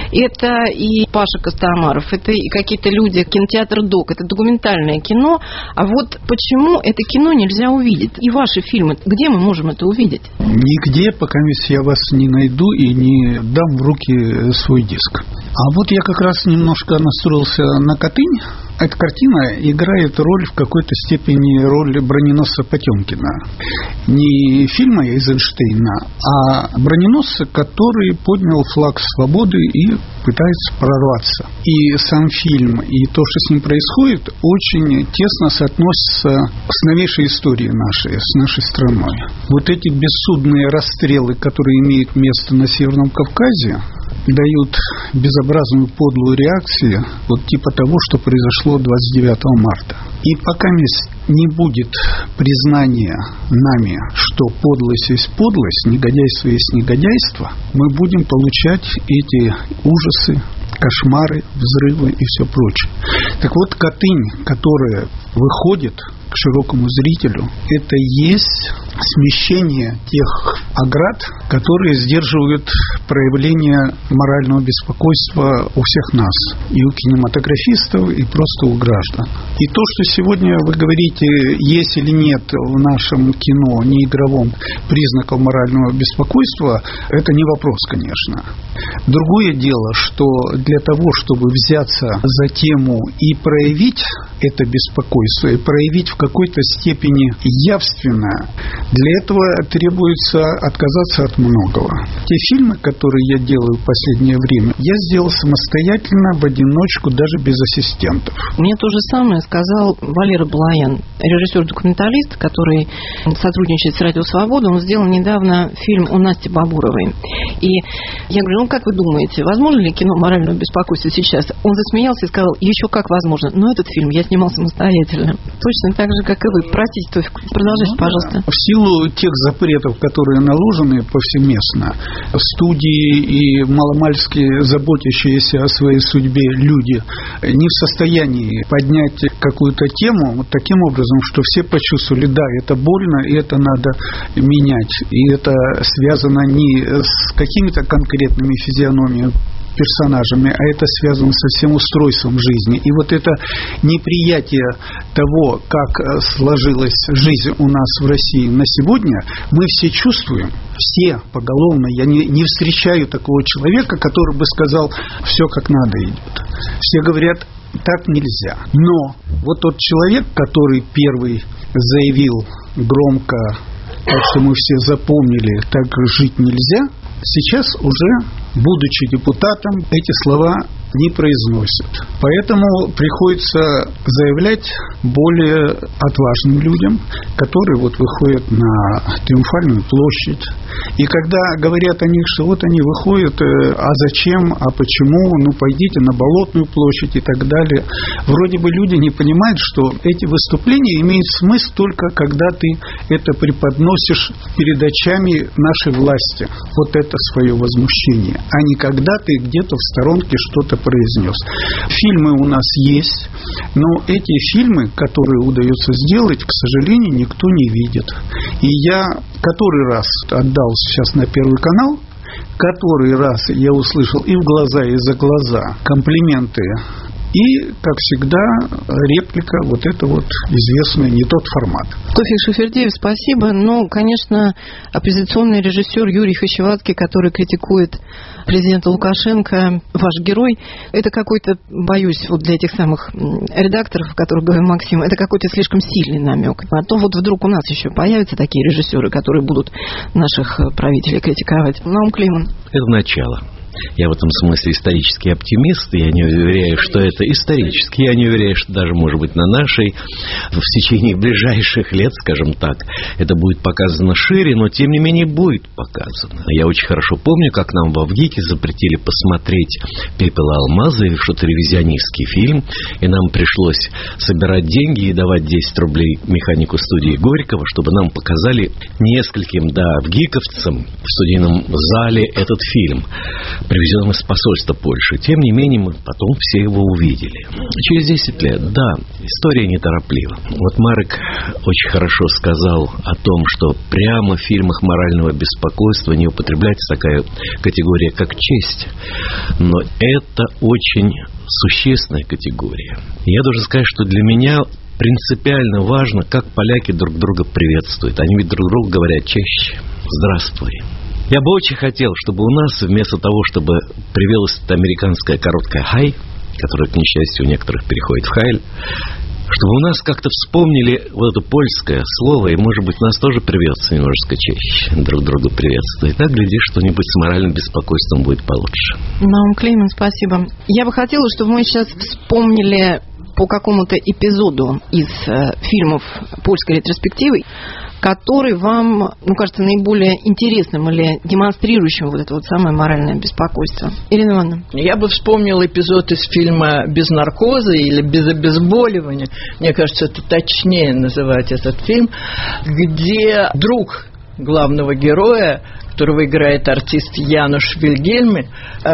S1: Это и Паша Костомаров, это и какие-то люди, кинотеатр «Док», это документальное кино. А вот почему это кино нельзя увидеть? И ваши фильмы, где мы можем это увидеть?
S8: Нигде, пока я вас не найду и не дам в руки свой диск. А вот я как раз немножко настроился на Катынь. Эта картина играет роль в какой-то степени роль броненосца Потемкина. Не фильма Эйзенштейна, а броненосца, который поднял флаг свободы и пытается прорваться. И сам фильм, и то, что с ним происходит, очень тесно соотносится с новейшей историей нашей, с нашей страной. Вот эти бессудные расстрелы, которые имеют место на Северном Кавказе, дают безобразную подлую реакцию, вот типа того, что произошло двадцать девятого марта. И пока не будет признания нами, что подлость есть подлость, негодяйство есть негодяйство, мы будем получать эти ужасы, кошмары, взрывы и все прочее. Так вот, Катынь, которая выходит к широкому зрителю, это есть смещение тех оград, которые сдерживают проявление морального беспокойства у всех нас, и у кинематографистов, и просто у граждан. И то, что сегодня вы говорите, есть или нет в нашем кино, не игровом, признаков морального беспокойства, это не вопрос, конечно. Другое дело, что для того, чтобы взяться за тему и проявить это беспокойство, и проявить в какой-то степени явственно, для этого требуется отказаться от многого. Те фильмы, которые я делаю в последнее время, я сделал самостоятельно, в одиночку, даже без ассистентов.
S1: Мне то же самое сказал Валера Балаян, режиссер-документалист, который сотрудничает с «Радио Свобода». Он сделал недавно фильм о Насте Бабуровой. И я говорю, ну как вы думаете, возможно ли кино морального беспокойства сейчас? Он засмеялся и сказал, еще как возможно. Но этот фильм я снимал самостоятельно. Точно так же, как и вы. Простите, Товфик, продолжайте, пожалуйста.
S8: В силу тех запретов, которые наложены повсеместно, студии и маломальски заботящиеся о своей судьбе люди не в состоянии поднять какую-то тему вот таким образом, что все почувствовали, да, это больно, и это надо менять. И это связано не с какими-то конкретными физиономиями, персонажами, а это связано со всем устройством жизни. И вот это неприятие того, как сложилась жизнь у нас в России на сегодня, мы все чувствуем, все поголовно. Я не, не встречаю такого человека, который бы сказал, все как надо идет. Все говорят, так нельзя. Но вот тот человек, который первый заявил громко, так что мы все запомнили, так жить нельзя, сейчас уже, будучи депутатом, эти слова не произносят. Поэтому приходится заявлять более отважным людям, которые вот выходят на Триумфальную площадь. И когда говорят о них, что вот они выходят, а зачем, а почему, ну пойдите на Болотную площадь и так далее. Вроде бы люди не понимают, что эти выступления имеют смысл только когда ты это преподносишь перед очами нашей власти. Вот это свое возмущение. А не когда ты где-то в сторонке что-то произнес. Фильмы у нас есть, но эти фильмы, которые удается сделать, к сожалению, никто не видит. И я который раз отдал сейчас на Первый канал, который раз я услышал и в глаза, и за глаза комплименты. И, как всегда, реплика, вот это вот известный не тот формат.
S1: Товфик Шафердиев, спасибо. Но, конечно, оппозиционный режиссер Юрий Хачевацкий, который критикует президента Лукашенко, ваш герой, это какой-то, боюсь, вот для этих самых редакторов, о которых говорил Максим, это какой-то слишком сильный намек. А то вот вдруг у нас еще появятся такие режиссеры, которые будут наших правителей критиковать. Наум Клейман.
S9: Это начало. Я в этом смысле исторический оптимист. Я не уверяю, что это исторически. Я не уверяю, что даже, может быть, на нашей, в течение ближайших лет, скажем так, это будет показано шире, но, тем не менее, будет показано. Я очень хорошо помню, как нам в ВГИКе запретили посмотреть «Пепел и алмазы», что-то ревизионистский фильм, и нам пришлось собирать деньги и давать десять рублей механику студии Горького, чтобы нам показали нескольким, да, ВГИКовцам в студийном зале этот фильм, привезенным из посольства Польши. Тем не менее, мы потом все его увидели. Через десять лет, да, история нетороплива. Вот Марек очень хорошо сказал о том, что прямо в фильмах морального беспокойства не употребляется такая категория, как честь. Но это очень существенная категория. Я должен сказать, что для меня принципиально важно, как поляки друг друга приветствуют. Они ведь друг другу говорят чаще «здравствуй». Я бы очень хотел, чтобы у нас вместо того, чтобы привелась эта американская короткая «хай», которая, к несчастью, у некоторых переходит в «хайль», чтобы у нас как-то вспомнили вот это польское слово, и, может быть, нас тоже придется немножко чаще друг друга приветствовать. И так, глядишь, что-нибудь с моральным беспокойством будет получше.
S1: Наум Клейман, спасибо. Я бы хотела, чтобы мы сейчас вспомнили по какому-то эпизоду из э, фильмов польской ретроспективы, который вам, ну, кажется, наиболее интересным или демонстрирующим вот это вот самое моральное беспокойство. Ирина Ивановна.
S3: Я бы вспомнила эпизод из фильма «Без наркоза» или «Без обезболивания». Мне кажется, это точнее называть этот фильм, где друг главного героя, которого играет артист Януш Вильгельми,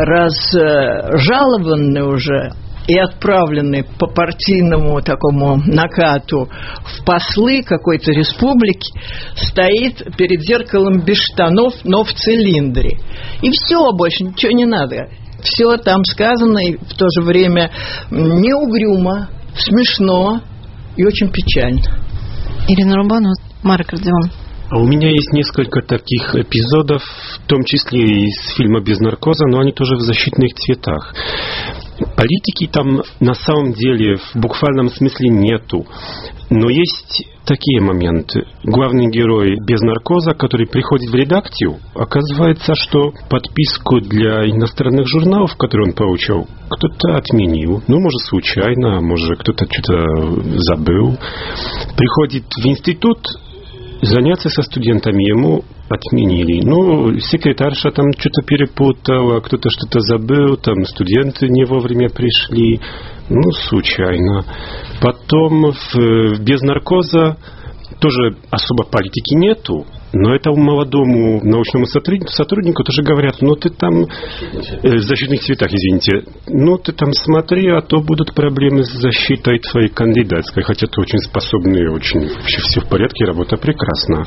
S3: разжалованный уже и отправленный по партийному такому накату в послы какой-то республики, стоит перед зеркалом без штанов, но в цилиндре. И все, больше ничего не надо. Все там сказано, и в то же время не угрюмо, смешно и очень печально.
S1: Ирина Рубанова, Марек Родион.
S5: А у меня есть несколько таких эпизодов, в том числе и из фильма «Без наркоза», но они тоже в защитных цветах. Политики там на самом деле в буквальном смысле нету. Но есть такие моменты. Главный герой «Без наркоза», который приходит в редакцию, оказывается, что подписку для иностранных журналов, которую он получил, кто-то отменил. Ну, может, случайно, а может, кто-то что-то забыл. Приходит в институт, заняться со студентами ему отменили. Ну, секретарша там что-то перепутала, кто-то что-то забыл, там студенты не вовремя пришли. Ну, случайно. Потом в «Без наркоза» тоже особо политики нету, но этому молодому научному сотруднику, сотруднику тоже говорят, ну ты там, э, в защитных цветах, извините, ну ты там смотри, а то будут проблемы с защитой твоей кандидатской, хотя ты очень способный, очень вообще все в порядке, работа прекрасна.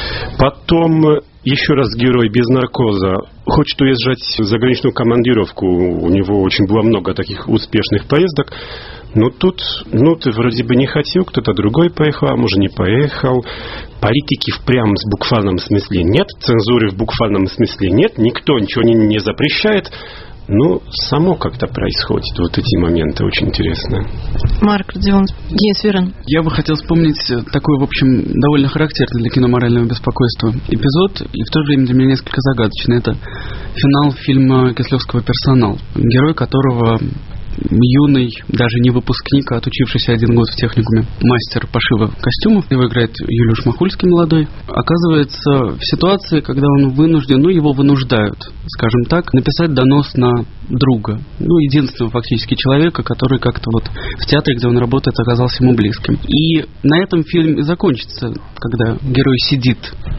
S5: Потом еще раз герой «Без наркоза» хочет уезжать в заграничную командировку, у него очень было много таких успешных поездок. Ну, тут, ну, ты вроде бы не хотел, кто-то другой поехал, а может, не поехал. Политики в прямом буквальном смысле нет, цензуры в буквальном смысле нет, никто ничего не, не запрещает. Ну, само как-то происходит. Вот эти моменты очень интересные.
S1: Марк Родион, Денис Верен.
S6: Я бы хотел вспомнить такой, в общем, довольно характерный для кино «Морального беспокойства» эпизод, и в то же время для меня несколько загадочный. Это финал фильма Кислевского «Персонал», герой которого юный, даже не выпускник, а отучившийся один год в техникуме, мастер пошива костюмов. Его играет Юлиуш Махульский молодой. Оказывается, в ситуации, когда он вынужден, ну, его вынуждают, скажем так, написать донос на друга. Ну, единственного фактически человека, который как-то вот в театре, где он работает, оказался ему близким. И на этом фильм и закончится, когда герой сидит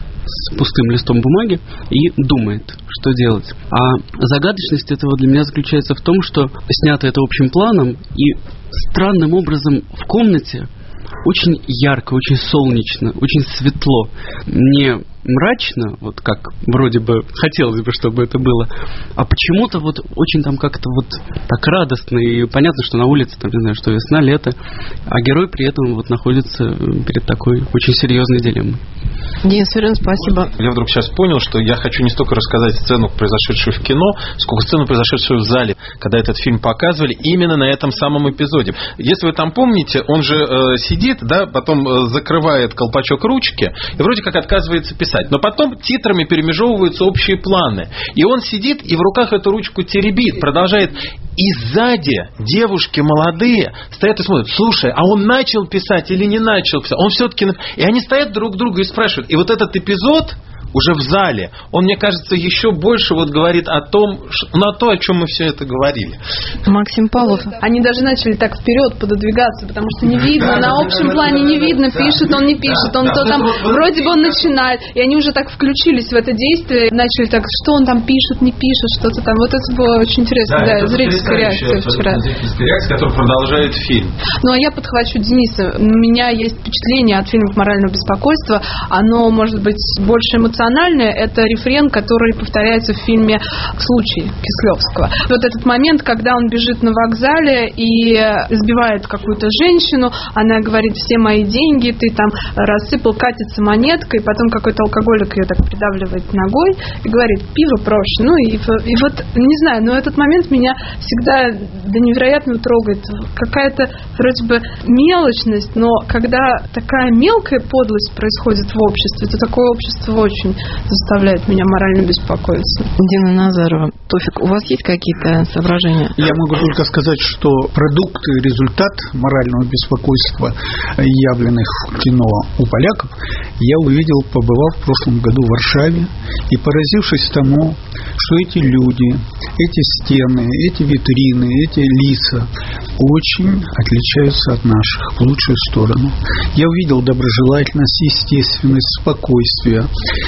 S6: с пустым листом бумаги и думает, что делать. А загадочность этого для меня заключается в том, что снято это общим планом, и странным образом в комнате очень ярко, очень солнечно, очень светло. Не мрачно, вот как вроде бы хотелось бы, чтобы это было, а почему-то вот очень там как-то вот так радостно, и понятно, что на улице, там, не знаю, что весна, лето, а герой при этом вот находится перед такой очень серьезной дилеммой.
S1: Денис Верен, спасибо.
S4: Я вдруг сейчас понял, что я хочу не столько рассказать сцену, произошедшую в кино, сколько сцену, произошедшую в зале, когда этот фильм показывали именно на этом самом эпизоде. Если вы там помните, он же э, сидит, да, потом э, закрывает колпачок ручки и вроде как отказывается писать. Но потом титрами перемежевываются общие планы. И он сидит и в руках эту ручку теребит, продолжает. И сзади девушки молодые стоят и смотрят, слушай, а он начал писать или не начал писать? Он все-таки... И они стоят друг друга и спрашивают. И вот этот эпизод уже в зале, он, мне кажется, еще больше вот говорит о том, на то, о чем мы все это говорили.
S1: Максим Павлов.
S7: Они даже начали так вперед пододвигаться, потому что не видно, на общем плане не видно, пишет он, не пишет, он то там, вроде бы он начинает, и они уже так включились в это действие, начали так, что он там пишет, не пишет, что-то там. Вот это было очень интересно, да, да зрительская реакция вчера.
S4: Зрительская реакция, которая продолжает фильм.
S7: Ну, а я подхвачу Дениса. У меня есть впечатление от фильмов «Морального беспокойства», оно может быть больше эмоциональное. Это рефрен, который повторяется в фильме «Случай» Кислевского. Вот этот момент, когда он бежит на вокзале и сбивает какую-то женщину, она говорит, все мои деньги, ты там рассыпал, катится монеткой, потом какой-то алкоголик ее так придавливает ногой и говорит, пиво проще. Ну и, и вот, не знаю, но этот момент меня всегда до невероятного трогает. Какая-то вроде бы мелочность, но когда такая мелкая подлость происходит в обществе, то такое общество очень заставляет меня морально беспокоиться.
S1: Дина Назарова. Тофик, у вас есть какие-то соображения?
S8: Я могу только сказать, что продукт и результат морального беспокойства, явленных в кино у поляков, я увидел, побывав в прошлом году в Варшаве и поразившись тому, что эти люди, эти стены, эти витрины, эти лица очень отличаются от наших в лучшую сторону. Я увидел доброжелательность, естественность, спокойствие.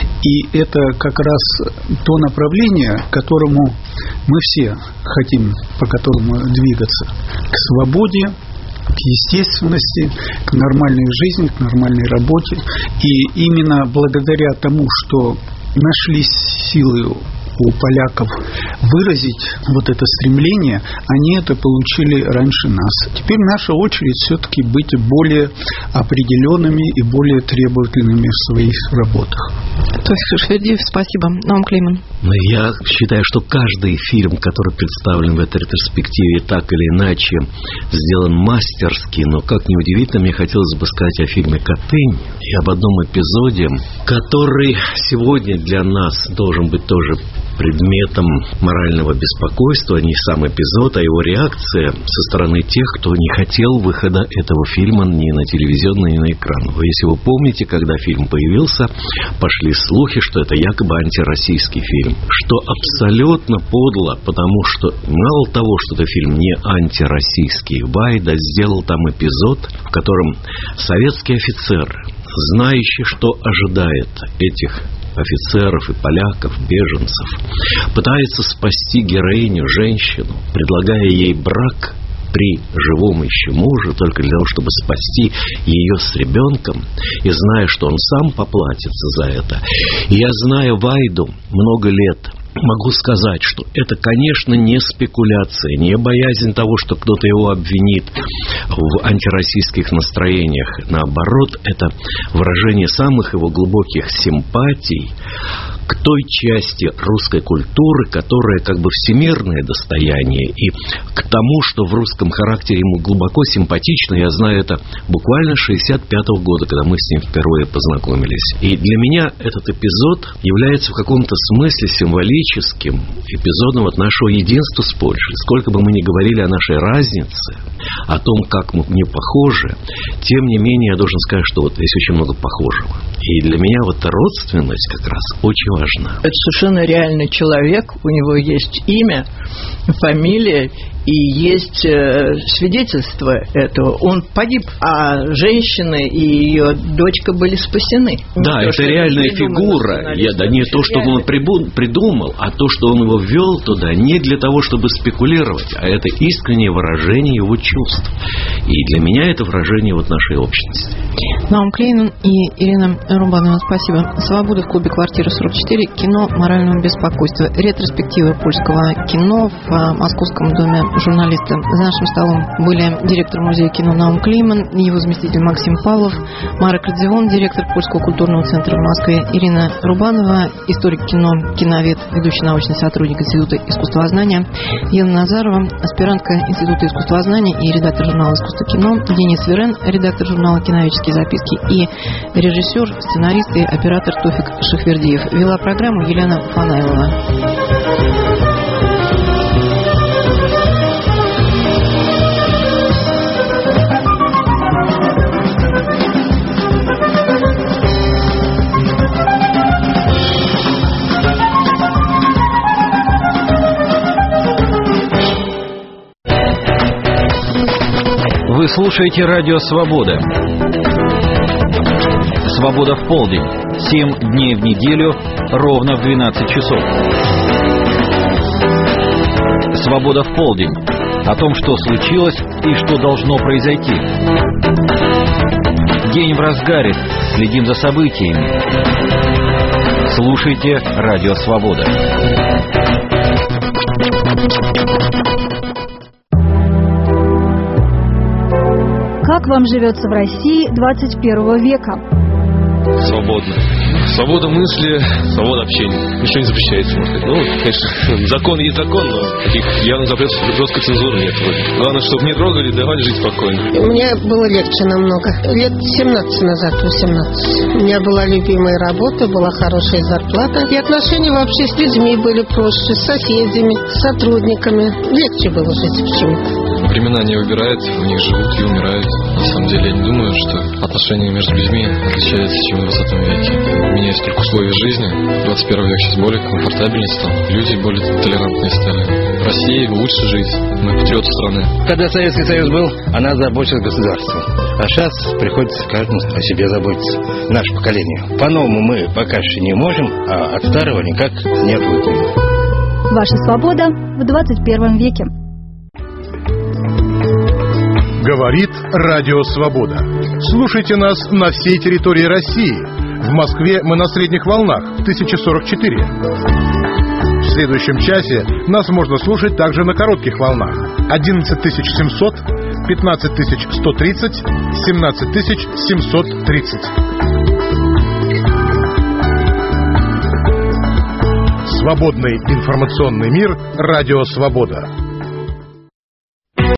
S8: И это как раз то направление, к которому мы все хотим, по которому двигаться. К свободе, к естественности, к нормальной жизни, к нормальной работе. И именно благодаря тому, что нашлись силы у поляков выразить вот это стремление, они это получили раньше нас. Теперь наша очередь все-таки быть более определенными и более требовательными в своих работах.
S1: Тофик Шахвердиев, спасибо. Наум Клейман.
S9: Я считаю, что каждый фильм, который представлен в этой ретроспективе, так или иначе сделан мастерски, но, как ни удивительно, мне хотелось бы сказать о фильме «Катынь» и об одном эпизоде, который сегодня для нас должен быть тоже предметом морального беспокойства, не сам эпизод, а его реакция со стороны тех, кто не хотел выхода этого фильма ни на телевизионный, ни на экран. Если вы помните, когда фильм появился, пошли слухи, что это якобы антироссийский фильм, что абсолютно подло, потому что мало того, что это фильм не антироссийский, Вайда сделал там эпизод, в котором советский офицер, знающий, что ожидает этих офицеров и поляков, беженцев, пытается спасти героиню, женщину, предлагая ей брак при живом еще муже, только для того, чтобы спасти ее с ребенком, и зная, что он сам поплатится за это. И я знаю Вайду много лет, могу сказать, что это, конечно, не спекуляция, не боязнь того, что кто-то его обвинит в антироссийских настроениях. Наоборот, это выражение самых его глубоких симпатий к той части русской культуры, которая как бы всемирное достояние, и к тому, что в русском характере ему глубоко симпатично. Я знаю это буквально шестьдесят пятого года, когда мы с ним впервые познакомились. И для меня этот эпизод является в каком-то смысле символическим эпизодом от нашего единства с Польшей. Сколько бы мы ни говорили о нашей разнице, о том, как мы не похожи, тем не менее я должен сказать, что вот здесь очень много похожего. И для меня вот эта родственность как раз очень важна.
S3: Это совершенно реальный человек, у него есть имя, фамилия и есть э, свидетельство этого. Он погиб, а женщина и ее дочка были спасены.
S9: Да, не это то, реальная фигура. Я, да, не то, что он придумал, а то, что он его ввел туда, не для того, чтобы спекулировать, а это искреннее выражение его чувств. И для меня это выражение вот нашей общности.
S1: Наум Клейман и Ирина Рубанова, спасибо. «Свобода» в клубе «Квартира сорок четыре». Кино морального беспокойства. Ретроспектива польского кино в Московском доме журналиста. За нашим столом были директор музея кино Наум Клейман, его заместитель Максим Павлов, Марек Радзивон, директор Польского культурного центра в Москве, Ирина Рубанова, историк кино, киновед, ведущий научный сотрудник Института искусствознания, Елена Назарова, аспирантка Института искусствознания и редактор журнала «Искусство кино», Денис Верен, редактор журнала «Киноведческие записки» и режиссер, сценарист и оператор Тофик Шахвердиев. Вела программу Елена Фанайлова.
S13: Вы слушаете радио «Свобода». «Свобода в полдень». Семь дней в неделю, ровно в двенадцать часов. «Свобода в полдень». О том, что случилось и что должно произойти. День в разгаре. Следим за событиями. Слушайте радио «Свобода».
S12: Как вам живется в России двадцать первого века?
S14: Свободно. Свобода мысли, свобода общения. Ничего не запрещается, можно сказать. Ну, конечно, закон есть закон, но таких явных запретов жесткой цензуры нет. Главное, чтобы не трогали, давали жить спокойно.
S15: Мне было легче намного. Лет семнадцать назад, восемнадцать. У меня была любимая работа, была хорошая зарплата. И отношения вообще с людьми были проще, с соседями, с сотрудниками. Легче было жить почему-то.
S14: Времена не выбирают, в них живут и умирают. На самом деле, я не думаю, что отношения между людьми отличаются, чем в двадцатом веке. Меняются только условия жизни. двадцать первый век сейчас более комфортабельный стал. Люди более толерантные стали. В России лучше жить. Мы патриоты страны.
S16: Когда Советский Союз был, она заботилась государством. А сейчас приходится каждому о себе заботиться. Наше поколение. По-новому мы пока что не можем, а от старого никак не отвыкнем.
S12: Ваша свобода в двадцать первом веке.
S17: Говорит Радио Свобода. Слушайте нас на всей территории России. В Москве мы на средних волнах в тысяча сорок четыре. В следующем часе нас можно слушать также на коротких волнах. одиннадцать тысяч семьсот, пятнадцать тысяч сто тридцать, семнадцать тысяч семьсот тридцать. Свободный информационный мир. Радио «Свобода».